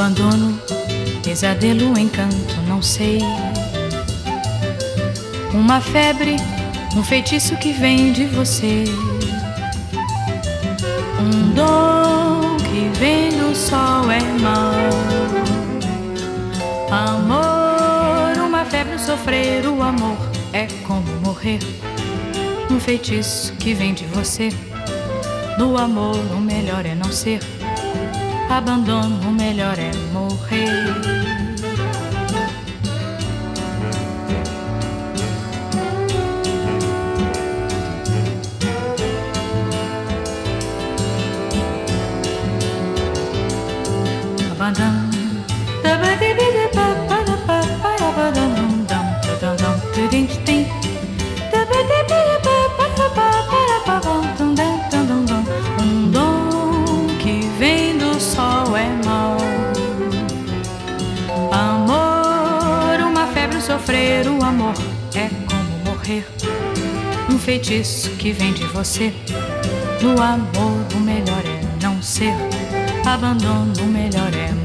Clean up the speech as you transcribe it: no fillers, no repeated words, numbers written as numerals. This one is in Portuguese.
Abandono, pesadelo, encanto, não sei. Uma febre, um feitiço que vem de você. Um dom que vem do sol é mau. Amor, uma febre, sofrer, o amor é como morrer. Um feitiço que vem de você. No amor o melhor é não ser. Abandono, o melhor é morrer. Abandono. Um dom que vem do sol é mau. Amor, uma febre, sofrer, o amor é como morrer. Um feitiço que vem de você. No amor o melhor é não ser. Abandono, o melhor é